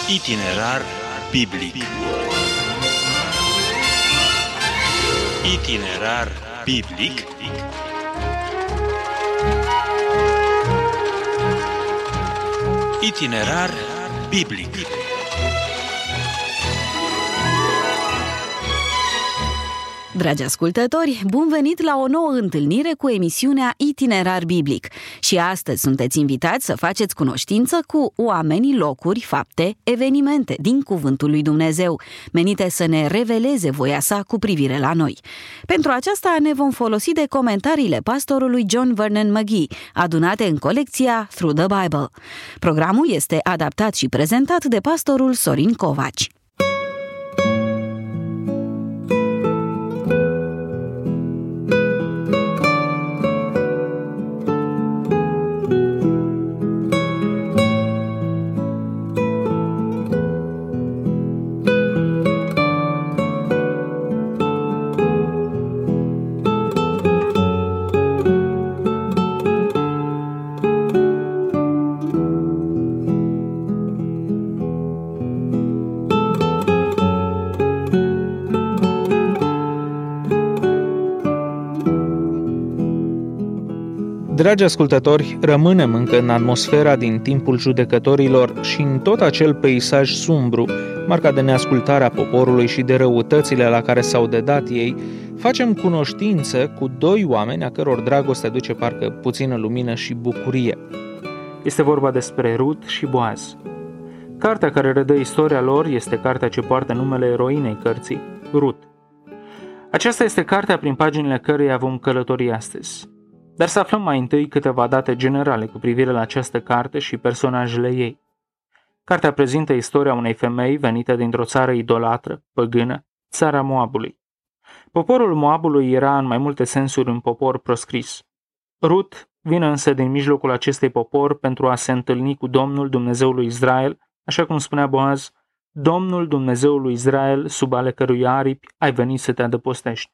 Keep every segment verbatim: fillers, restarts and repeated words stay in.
Itinerar biblic. Itinerar biblic. Itinerar biblic. Dragi ascultători, bun venit la o nouă întâlnire cu emisiunea Itinerar Biblic. Și astăzi sunteți invitați să faceți cunoștință cu oamenii, locuri, fapte, evenimente din Cuvântul lui Dumnezeu, menite să ne reveleze voia sa cu privire la noi. Pentru aceasta ne vom folosi de comentariile pastorului John Vernon McGee, adunate în colecția Through the Bible. Programul este adaptat și prezentat de pastorul Sorin Covaci. Dragi ascultători, rămânem încă în atmosfera din timpul judecătorilor și în tot acel peisaj sumbru, marcat de neascultarea poporului și de răutățile la care s-au dedat ei, facem cunoștință cu doi oameni a căror dragoste aduce parcă puțină lumină și bucurie. Este vorba despre Rut și Boaz. Cartea care redă istoria lor este cartea ce poartă numele eroinei cărții, Rut. Aceasta este cartea prin paginile căreia vom călători astăzi. Dar să aflăm mai întâi câteva date generale cu privire la această carte și personajele ei. Cartea prezintă istoria unei femei venite dintr-o țară idolatră, păgână, țara Moabului. Poporul Moabului era în mai multe sensuri un popor proscris. Rut vine însă din mijlocul acestui popor pentru a se întâlni cu Domnul Dumnezeul lui Israel, așa cum spunea Boaz, Domnul Dumnezeul lui Israel, sub ale cărui aripi ai venit să te adăpostești.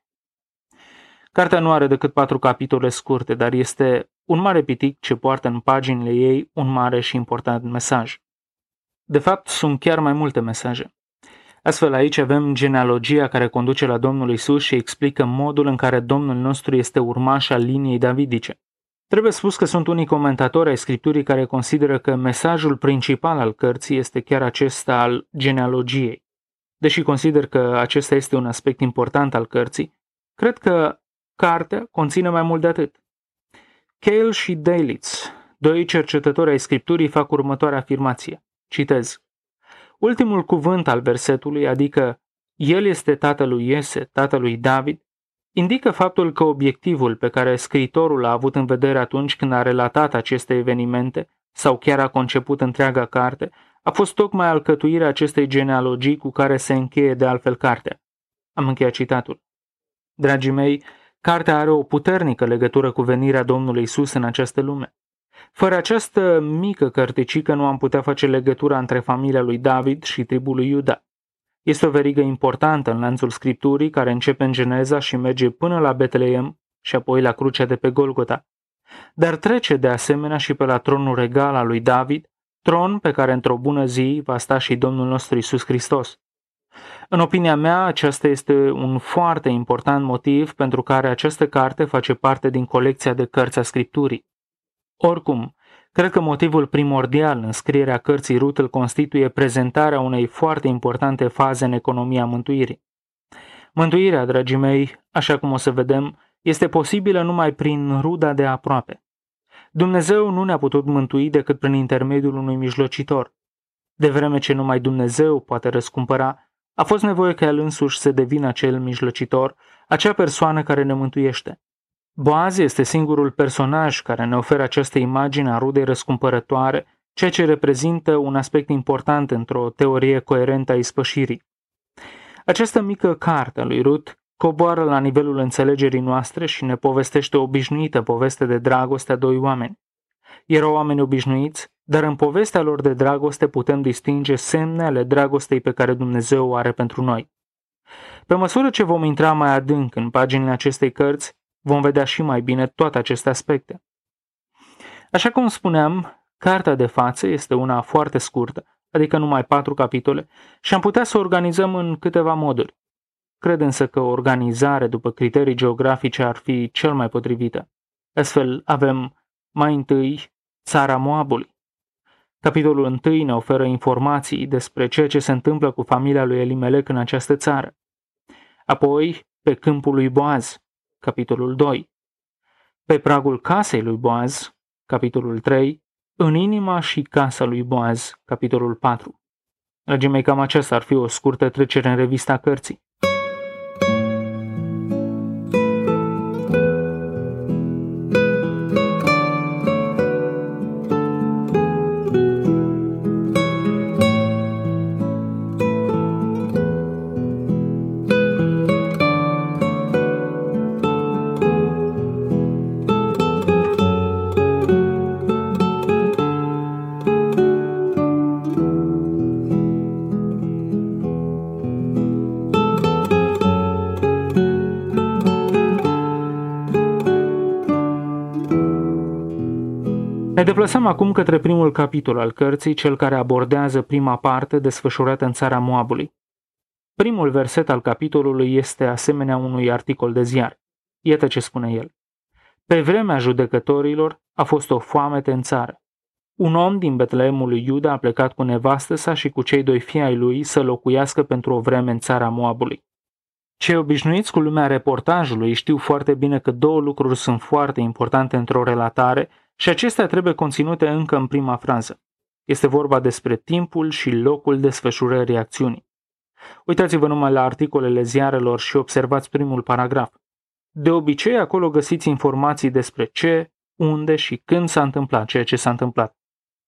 Cartea nu are decât patru capitole scurte, dar este un mare pitic ce poartă în paginile ei un mare și important mesaj. De fapt, sunt chiar mai multe mesaje. Astfel, aici avem genealogia care conduce la Domnul Iisus și explică modul în care Domnul nostru este urmaș al liniei davidice. Trebuie spus că sunt unii comentatori ai Scripturii care consideră că mesajul principal al cărții este chiar acesta al genealogiei. Deși consider că acesta este un aspect important al cărții, cred că cartea conține mai mult de atât. Cale și Delitzsch, doi cercetători ai Scripturii, fac următoarea afirmație. Citez. Ultimul cuvânt al versetului, adică el este tatălui Iese, tatălui David, indică faptul că obiectivul pe care scriitorul l-a avut în vedere atunci când a relatat aceste evenimente sau chiar a conceput întreaga carte, a fost tocmai alcătuirea acestei genealogii cu care se încheie de altfel cartea. Am încheiat citatul. Dragii mei, cartea are o puternică legătură cu venirea Domnului Iisus în această lume. Fără această mică cărticică nu am putea face legătura între familia lui David și tribul lui Iuda. Este o verigă importantă în lanțul Scripturii care începe în Geneza și merge până la Betleem și apoi la crucea de pe Golgota. Dar trece de asemenea și pe la tronul regal al lui David, tron pe care într-o bună zi va sta și Domnul nostru Iisus Hristos. În opinia mea, acesta este un foarte important motiv pentru care această carte face parte din colecția de cărți a Scripturii. Oricum, cred că motivul primordial în scrierea cărții Rut îl constituie prezentarea unei foarte importante faze în economia mântuirii. Mântuirea, dragii mei, așa cum o să vedem, este posibilă numai prin ruda de aproape. Dumnezeu nu ne-a putut mântui decât prin intermediul unui mijlocitor. De vreme ce numai Dumnezeu poate răscumpăra, a fost nevoie ca El însuși să devină acel mijlocitor, acea persoană care ne mântuiește. Boaz este singurul personaj care ne oferă această imagine a rudei răscumpărătoare, ceea ce reprezintă un aspect important într-o teorie coerentă a ispășirii. Această mică carte a lui Rut coboară la nivelul înțelegerii noastre și ne povestește o obișnuită poveste de dragoste a doi oameni. Erau oameni obișnuiți, dar în povestea lor de dragoste putem distinge semne ale dragostei pe care Dumnezeu o are pentru noi. Pe măsură ce vom intra mai adânc în paginile acestei cărți, vom vedea și mai bine toate aceste aspecte. Așa cum spuneam, cartea de față este una foarte scurtă, adică numai patru capitole, și am putea să organizăm în câteva moduri. Cred însă că o organizare după criterii geografice ar fi cel mai potrivită. Astfel avem mai întâi țara Moabului. Capitolul unu ne oferă informații despre ceea ce se întâmplă cu familia lui Elimelec în această țară. Apoi, pe câmpul lui Boaz, capitolul doi. Pe pragul casei lui Boaz, capitolul trei. În inima și casa lui Boaz, capitolul patru. Dragii mei, cam aceasta ar fi o scurtă trecere în revista cărții. Ne deplasăm acum către primul capitol al cărții, cel care abordează prima parte desfășurată în țara Moabului. Primul verset al capitolului este asemenea unui articol de ziar. Iată ce spune el. Pe vremea judecătorilor a fost o foamete în țară. Un om din Betleemul lui Iuda a plecat cu nevastă sa și cu cei doi fii ai lui să locuiască pentru o vreme în țara Moabului. Cei obișnuiți cu lumea reportajului știu foarte bine că două lucruri sunt foarte importante într-o relatare și acestea trebuie conținute încă în prima frază. Este vorba despre timpul și locul desfășurării acțiunii. Uitați-vă numai la articolele ziarelor și observați primul paragraf. De obicei, acolo găsiți informații despre ce, unde și când s-a întâmplat ceea ce s-a întâmplat.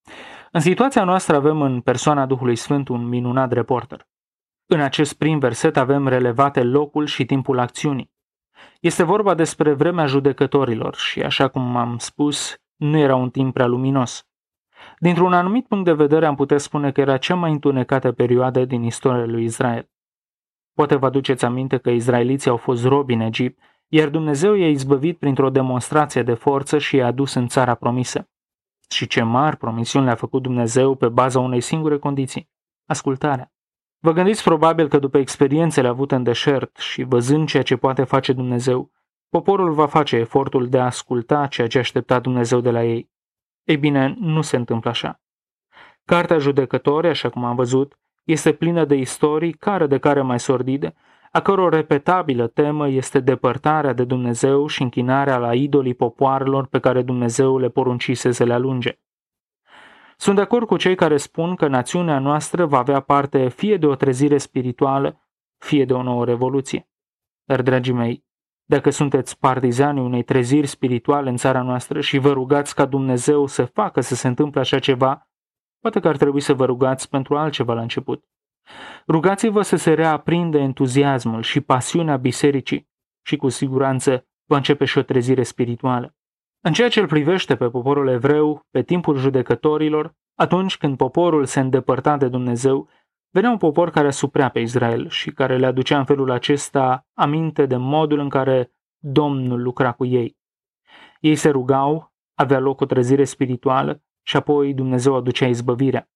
În situația noastră avem în persoana Duhului Sfânt un minunat reporter. În acest prim verset avem relevate locul și timpul acțiunii. Este vorba despre vremea judecătorilor și, așa cum am spus, nu era un timp prea luminos. Dintr-un anumit punct de vedere am putea spune că era cea mai întunecată perioadă din istoria lui Israel. Poate vă aduceți aminte că izraeliții au fost robi în Egipt, iar Dumnezeu i-a izbăvit printr-o demonstrație de forță și i-a adus în țara promisă. Și ce mari promisiuni le-a făcut Dumnezeu pe baza unei singure condiții, ascultarea. Vă gândiți probabil că după experiențele avute în deșert și văzând ceea ce poate face Dumnezeu, poporul va face efortul de a asculta ceea ce aștepta Dumnezeu de la ei. Ei bine, nu se întâmplă așa. Cartea Judecători, așa cum am văzut, este plină de istorii, care de care mai sordide, a căror repetabilă temă este depărtarea de Dumnezeu și închinarea la idolii popoarelor pe care Dumnezeu le poruncise să le alunge. Sunt de acord cu cei care spun că națiunea noastră va avea parte fie de o trezire spirituală, fie de o nouă revoluție. Dar, dragii mei, dacă sunteți partizani unei treziri spirituale în țara noastră și vă rugați ca Dumnezeu să facă să se întâmple așa ceva, poate că ar trebui să vă rugați pentru altceva la început. Rugați-vă să se reaprinde entuziasmul și pasiunea bisericii și cu siguranță va începe și o trezire spirituală. În ceea ce îl privește pe poporul evreu, pe timpul judecătorilor, atunci când poporul se îndepărta de Dumnezeu, venea un popor care suprea pe Israel și care le aducea în felul acesta aminte de modul în care Domnul lucra cu ei. Ei se rugau, avea loc o trezire spirituală și apoi Dumnezeu aducea izbăvirea.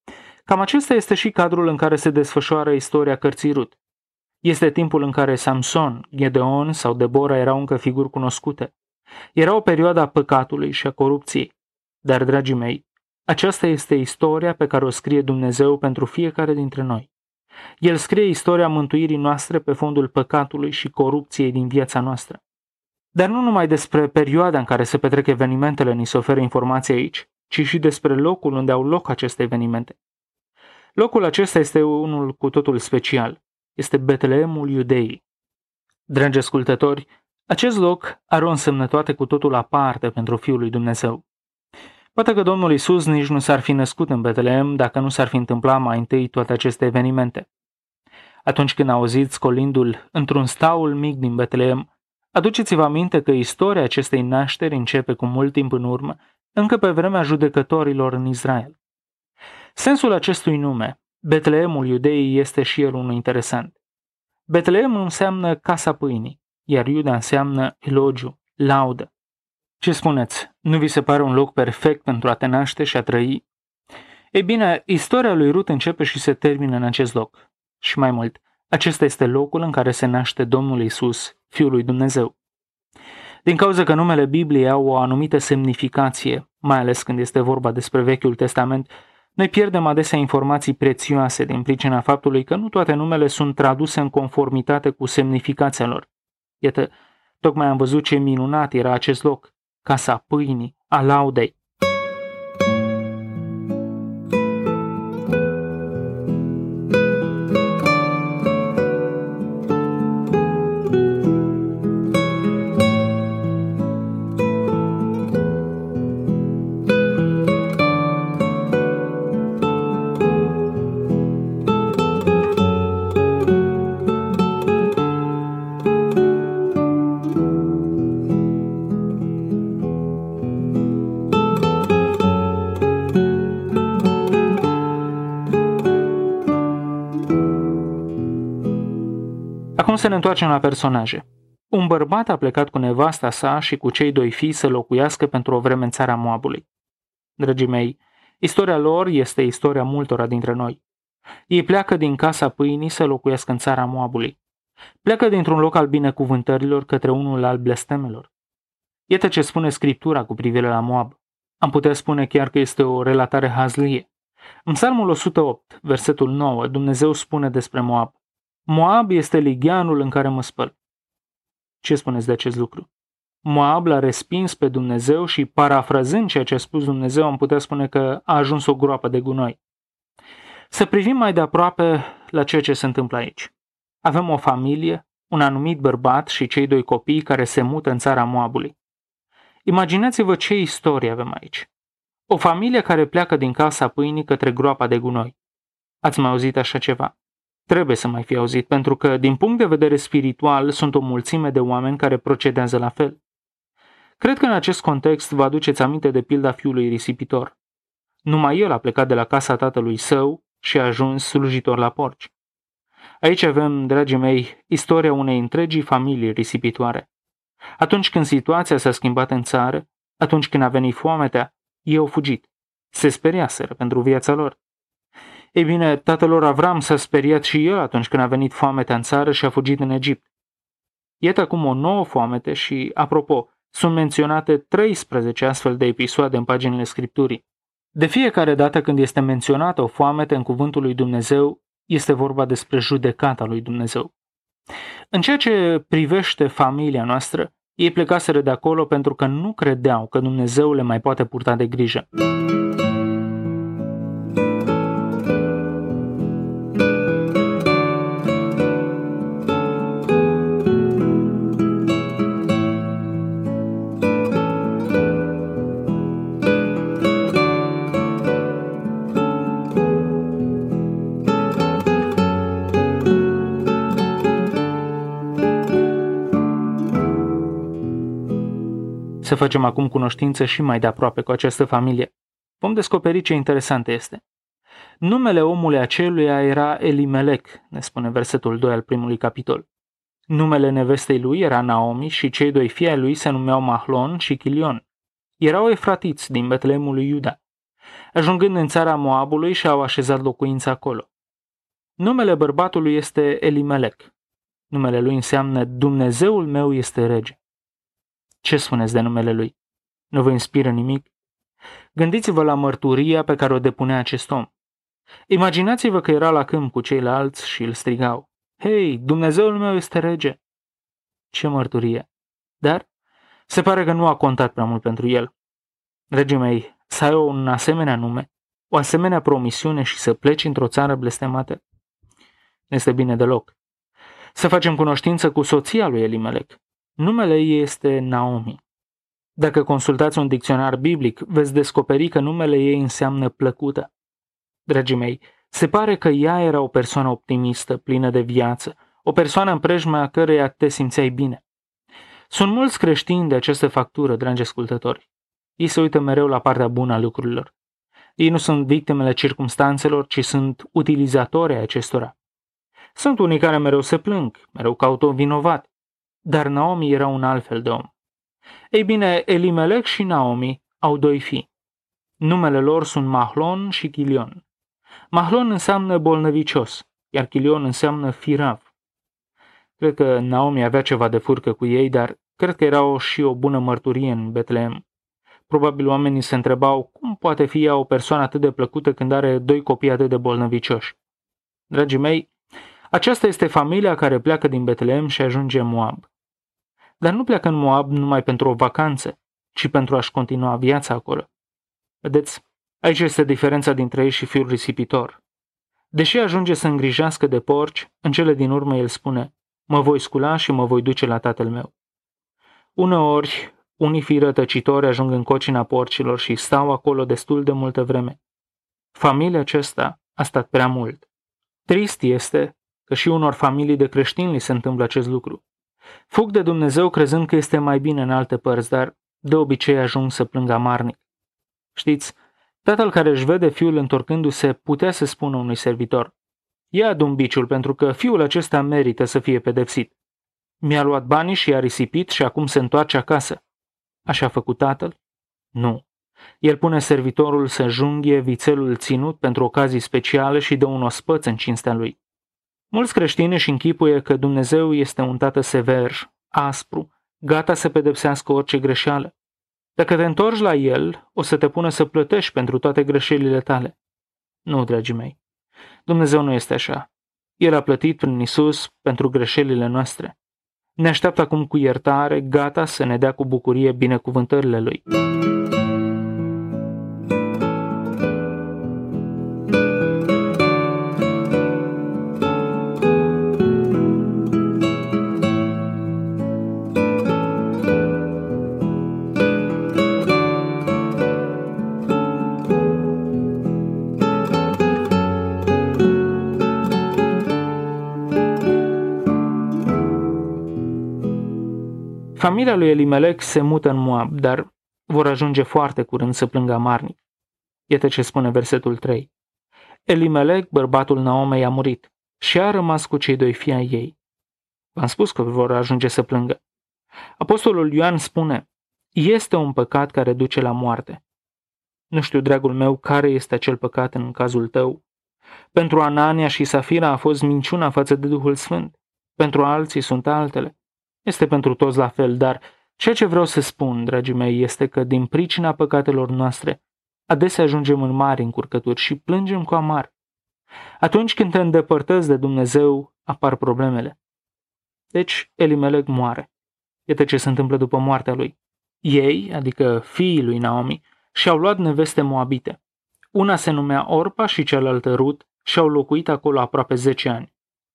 Cam acesta este și cadrul în care se desfășoară istoria cărții Rut. Este timpul în care Samson, Gedeon sau Debora erau încă figuri cunoscute. Era o perioadă a păcatului și a corupției. Dar, dragii mei, aceasta este istoria pe care o scrie Dumnezeu pentru fiecare dintre noi. El scrie istoria mântuirii noastre pe fondul păcatului și corupției din viața noastră. Dar nu numai despre perioada în care se petrec evenimentele ni se oferă informații aici, ci și despre locul unde au loc aceste evenimente. Locul acesta este unul cu totul special. Este Betleemul Iudeii. Dragi ascultători, acest loc are o însemnătate cu totul aparte pentru Fiul lui Dumnezeu. Poate că Domnul Iisus nici nu s-ar fi născut în Betleem dacă nu s-ar fi întâmplat mai întâi toate aceste evenimente. Atunci când auziți colindul într-un staul mic din Betleem, aduceți-vă aminte că istoria acestei nașteri începe cu mult timp în urmă, încă pe vremea judecătorilor în Israel. Sensul acestui nume, Betleemul Iudeii, este și el unul interesant. Betleem înseamnă casa pâinii, iar Iuda înseamnă elogiu, laudă. Ce spuneți? Nu vi se pare un loc perfect pentru a te naște și a trăi? Ei bine, istoria lui Rut începe și se termină în acest loc. Și mai mult, acesta este locul în care se naște Domnul Iisus, Fiul lui Dumnezeu. Din cauza că numele Bibliei au o anumită semnificație, mai ales când este vorba despre Vechiul Testament, noi pierdem adesea informații prețioase din pricina faptului că nu toate numele sunt traduse în conformitate cu semnificația lor. Iată, tocmai am văzut ce minunat era acest loc, casa pâinii, a laudei. Acum să ne întoarcem la personaje. Un bărbat a plecat cu nevasta sa și cu cei doi fii să locuiască pentru o vreme în țara Moabului. Dragii mei, istoria lor este istoria multora dintre noi. Ei pleacă din casa pâinii să locuiască în țara Moabului. Pleacă dintr-un loc al binecuvântărilor către unul al blestemelor. Iată ce spune Scriptura cu privire la Moab. Am putea spune chiar că este o relatare hazlie. În Psalmul o sută opt, versetul nouă, Dumnezeu spune despre Moab: Moab este ligheanul în care mă spăl. Ce spuneți de acest lucru? Moab l-a respins pe Dumnezeu și, parafrazând ceea ce a spus Dumnezeu, am putea spune că a ajuns o groapă de gunoi. Să privim mai de aproape la ceea ce se întâmplă aici. Avem o familie, un anumit bărbat și cei doi copii care se mută în țara Moabului. Imaginați-vă ce istorie avem aici. O familie care pleacă din casa pâinii către groapa de gunoi. Ați mai auzit așa ceva? Trebuie să mai fi auzit, pentru că, din punct de vedere spiritual, sunt o mulțime de oameni care procedează la fel. Cred că în acest context vă aduceți aminte de pilda fiului risipitor. Numai el a plecat de la casa tatălui său și a ajuns slujitor la porci. Aici avem, dragii mei, istoria unei întregi familii risipitoare. Atunci când situația s-a schimbat în țară, atunci când a venit foametea, ei au fugit. Se speriaseră pentru viața lor. Ei bine, tatăl lor Avram s-a speriat și el atunci când a venit foametea în țară și a fugit în Egipt. Iată acum o nouă foamete și, apropo, sunt menționate treisprezece astfel de episoade în paginile Scripturii. De fiecare dată când este menționată o foamete în cuvântul lui Dumnezeu, este vorba despre judecata lui Dumnezeu. În ceea ce privește familia noastră, ei plecaseră de acolo pentru că nu credeau că Dumnezeu le mai poate purta de grijă. Să facem acum cunoștință și mai de aproape cu această familie. Vom descoperi ce interesant este. Numele omului aceluia era Elimelec, ne spune versetul doi al primului capitol. Numele nevestei lui era Naomi și cei doi fii ai lui se numeau Mahlon și Chilion. Erau efratiți din Betleemul lui Iuda. Ajungând în țara Moabului și-au așezat locuința acolo. Numele bărbatului este Elimelec. Numele lui înseamnă Dumnezeul meu este rege. Ce spuneți de numele lui? Nu vă inspiră nimic? Gândiți-vă la mărturia pe care o depunea acest om. Imaginați-vă că era la câmp cu ceilalți și îl strigau: Hei, Dumnezeul meu este rege! Ce mărturie! Dar se pare că nu a contat prea mult pentru el. Dragii mei, să ai un asemenea nume, o asemenea promisiune și să pleci într-o țară blestemată, nu este bine deloc. Să facem cunoștință cu soția lui Elimelec. Numele ei este Naomi. Dacă consultați un dicționar biblic, veți descoperi că numele ei înseamnă plăcută. Dragii mei, se pare că ea era o persoană optimistă, plină de viață, o persoană în preajma căreia te simțeai bine. Sunt mulți creștini de această factură, dragi ascultători. Ei se uită mereu la partea bună a lucrurilor. Ei nu sunt victimele circumstanțelor, ci sunt utilizatori ai acestora. Sunt unii care mereu se plâng, mereu caută un vinovat. Dar Naomi era un alt fel de om. Ei bine, Elimelec și Naomi au doi fii. Numele lor sunt Mahlon și Chilion. Mahlon înseamnă bolnăvicios, iar Chilion înseamnă firav. Cred că Naomi avea ceva de furcă cu ei, dar cred că era o, și o bună mărturie în Betlehem. Probabil oamenii se întrebau cum poate fi ea o persoană atât de plăcută când are doi copii atât de bolnăvicioși. Dragii mei, aceasta este familia care pleacă din Betlehem și ajunge în Moab. Dar nu pleacă în Moab numai pentru o vacanță, ci pentru a-și continua viața acolo. Vedeți, aici este diferența dintre ei și fiul risipitor. Deși ajunge să îngrijească de porci, în cele din urmă el spune: mă voi scula și mă voi duce la tatăl meu. Uneori, unii fii rătăcitori ajung în cocina porcilor și stau acolo destul de multă vreme. Familia aceasta a stat prea mult. Trist este că și unor familii de creștini li se întâmplă acest lucru. Fug de Dumnezeu crezând că este mai bine în alte părți, dar de obicei ajung să plângă amarnic. Știți, tatăl care își vede fiul întorcându-se putea să spună unui servitor: ia adu-mi biciul pentru că fiul acesta merită să fie pedepsit. Mi-a luat banii și i-a risipit și acum se întoarce acasă. Așa a făcut tatăl? Nu. El pune servitorul să junghie vițelul ținut pentru ocazii speciale și dă un ospăț în cinstea lui. Mulți creștini își închipuie că Dumnezeu este un tată sever, aspru, gata să pedepsească orice greșeală. Dacă te întorci la El, o să te pună să plătești pentru toate greșelile tale. Nu, dragii mei, Dumnezeu nu este așa. El a plătit prin Isus pentru greșelile noastre. Ne așteaptă acum cu iertare, gata să ne dea cu bucurie binecuvântările Lui. Familia lui Elimelec se mută în Moab, dar vor ajunge foarte curând să plângă amarnic. Iată ce spune versetul trei. Elimelec, bărbatul Naomei, a murit și a rămas cu cei doi fii ai ei. V-am spus că vor ajunge să plângă. Apostolul Ioan spune: este un păcat care duce la moarte. Nu știu, dragul meu, care este acel păcat în cazul tău. Pentru Anania și Safira a fost minciuna față de Duhul Sfânt. Pentru alții sunt altele. Este pentru toți la fel, dar ceea ce vreau să spun, dragii mei, este că din pricina păcatelor noastre, adesea ajungem în mari încurcături și plângem cu amar. Atunci când te îndepărtezi de Dumnezeu, apar problemele. Deci Elimelec moare. Iată ce se întâmplă după moartea lui. Ei, adică fiii lui Naomi, și-au luat neveste moabite. Una se numea Orpa și cealaltă Rut și au locuit acolo aproape zece ani.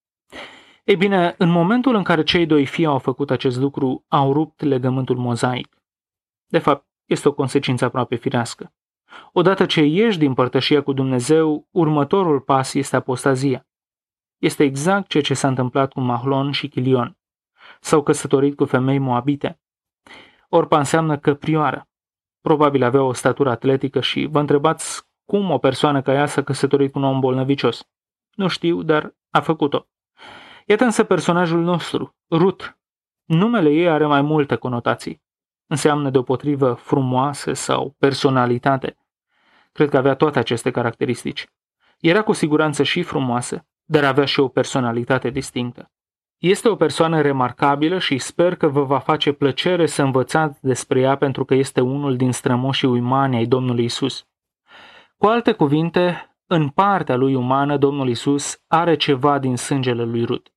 Ei bine, în momentul în care cei doi fii au făcut acest lucru, au rupt legământul mozaic. De fapt, este o consecință aproape firească. Odată ce ieși din părtășia cu Dumnezeu, următorul pas este apostazia. Este exact ceea ce s-a întâmplat cu Mahlon și Chilion. S-au căsătorit cu femei moabite. Orpa înseamnă căprioară. Probabil avea o statură atletică și vă întrebați cum o persoană ca ea s-a căsătorit cu un om bolnăvicios. Nu știu, dar a făcut-o. Iată însă personajul nostru, Rut. Numele ei are mai multe conotații. Înseamnă deopotrivă frumoasă sau personalitate. Cred că avea toate aceste caracteristici. Era cu siguranță și frumoasă, dar avea și o personalitate distinctă. Este o persoană remarcabilă și sper că vă va face plăcere să învățați despre ea pentru că este unul din strămoșii uimani ai Domnului Isus. Cu alte cuvinte, în partea lui umană, Domnul Isus are ceva din sângele lui Rut.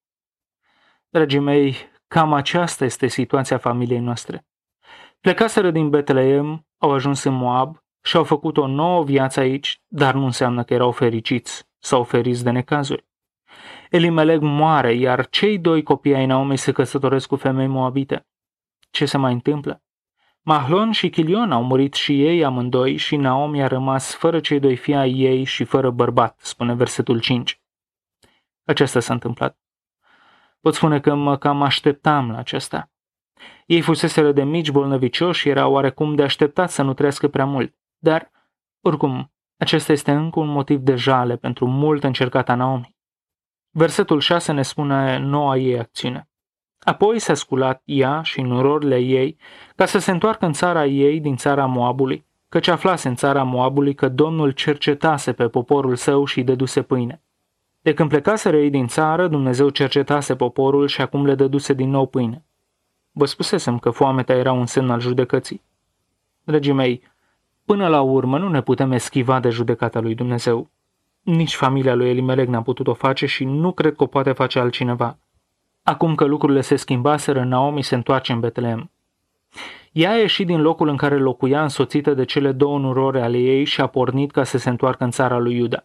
Dragii mei, cam aceasta este situația familiei noastre. Plecaseră din Betlehem, au ajuns în Moab și au făcut o nouă viață aici, dar nu înseamnă că erau fericiți sau feriți de necazuri. Elimelec moare, iar cei doi copii ai Naomei se căsătoresc cu femei moabite. Ce se mai întâmplă? Mahlon și Chilion au murit și ei amândoi și Naomi a rămas fără cei doi fii ai ei și fără bărbat, spune versetul cinci. Aceasta s-a întâmplat. Pot spune că mă cam așteptam la aceasta. Ei fuseseră de mici bolnăvicioși și erau oarecum de așteptat să nu trăiască prea mult. Dar, oricum, acesta este încă un motiv de jale pentru mult încercata Naomi. Versetul șase ne spune noua ei acțiune. Apoi s-a sculat ea și nurorile ei ca să se întoarcă în țara ei din țara Moabului căci aflase în țara Moabului că Domnul cercetase pe poporul său și îi dăduse pâine. De când plecaseră ei din țară, Dumnezeu cercetase poporul și acum le dăduse din nou pâine. Vă spusesem că foametea era un semn al judecății. Dragii mei, până la urmă nu ne putem eschiva de judecata lui Dumnezeu. Nici familia lui Elimelec n-a putut o face și nu cred că o poate face altcineva. Acum că lucrurile se schimbaseră, Naomi se întoarce în Betlehem. Ea a ieșit din locul în care locuia însoțită de cele două nurori ale ei și a pornit ca să se întoarcă în țara lui Iuda.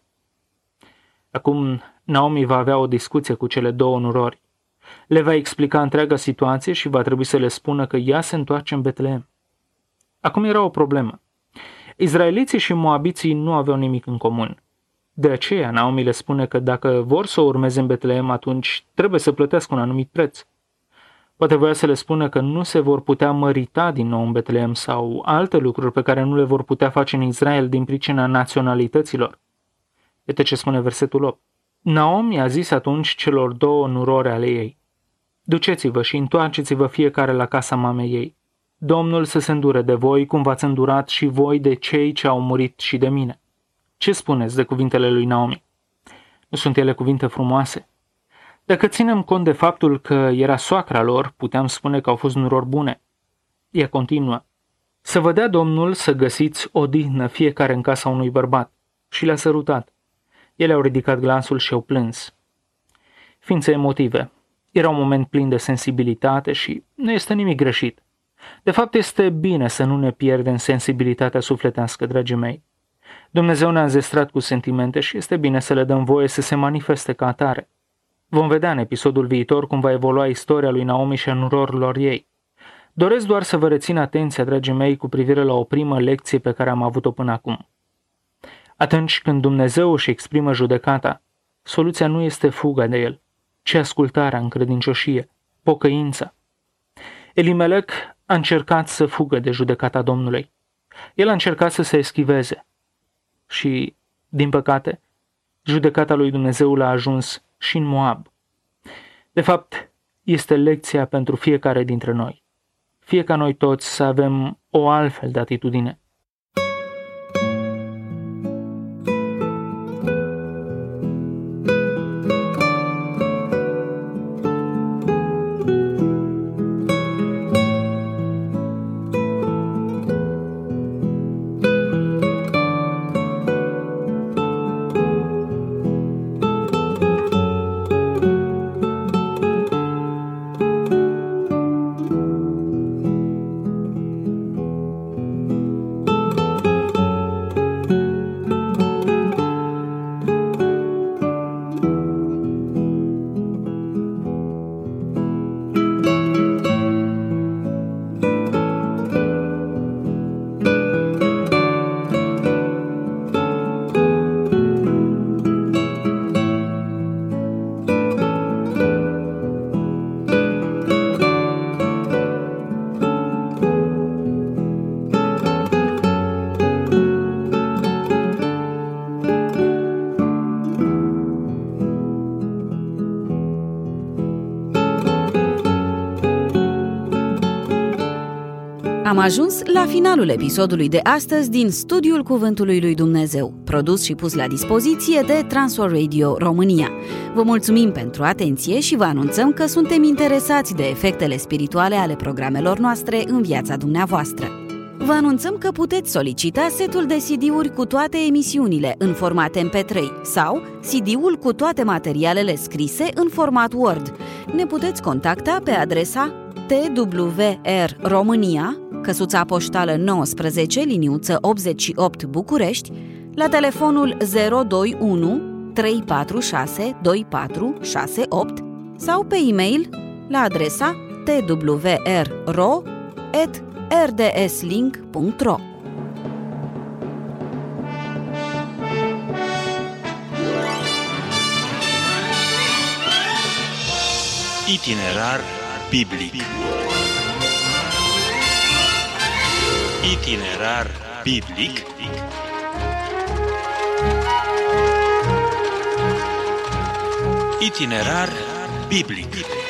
Acum Naomi va avea o discuție cu cele două nurori. Le va explica întreaga situație și va trebui să le spună că ea se întoarce în Betlehem. Acum era o problemă. Izraeliții și moabiții nu aveau nimic în comun. De aceea Naomi le spune că dacă vor să o urmeze în Betlehem, atunci trebuie să plătească un anumit preț. Poate voia să le spună că nu se vor putea mărita din nou în Betlehem sau alte lucruri pe care nu le vor putea face în Israel din pricina naționalităților. Iată ce spune versetul opt. Naomi a zis atunci celor două nurori ale ei: duceți-vă și întoarceți-vă fiecare la casa mamei ei. Domnul să se îndure de voi cum v-ați îndurat și voi de cei ce au murit și de mine. Ce spuneți de cuvintele lui Naomi? Nu sunt ele cuvinte frumoase? Dacă ținem cont de faptul că era soacra lor, puteam spune că au fost nurori bune. Ea continuă: să vă dea Domnul să găsiți odihnă fiecare în casa unui bărbat. Și le-a sărutat. Ele au ridicat glasul și au plâns. Ființe emotive. Era un moment plin de sensibilitate și nu este nimic greșit. De fapt, este bine să nu ne pierdem sensibilitatea sufletească, dragii mei. Dumnezeu ne-a înzestrat cu sentimente și este bine să le dăm voie să se manifeste ca atare. Vom vedea în episodul viitor cum va evolua istoria lui Naomi și a nurorilor ei. Doresc doar să vă rețin atenția, dragii mei, cu privire la o primă lecție pe care am avut-o până acum. Atunci când Dumnezeu își exprimă judecata, soluția nu este fuga de el, ci ascultarea în credincioșie, pocăința. Elimelec a încercat să fugă de judecata Domnului. El a încercat să se eschiveze. Și, din păcate, judecata lui Dumnezeu l-a ajuns și în Moab. De fapt, este lecția pentru fiecare dintre noi. Fie ca noi toți să avem o altfel de atitudine. Am ajuns la finalul episodului de astăzi din Studiul Cuvântului lui Dumnezeu, produs și pus la dispoziție de Transworld Radio România. Vă mulțumim pentru atenție și vă anunțăm că suntem interesați de efectele spirituale ale programelor noastre în viața dumneavoastră. Vă anunțăm că puteți solicita setul de C D-uri cu toate emisiunile în format M P trei sau C D-ul cu toate materialele scrise în format Word. Ne puteți contacta pe adresa T W R România, căsuța poștală nouăsprezece, liniuță optzeci și opt București, la telefonul zero doi unu trei patru șase doi patru șase opt sau pe e-mail la adresa t w r ro at r d s link punct ro. Itinerar biblic. Itinerar biblic. Itinerar biblic.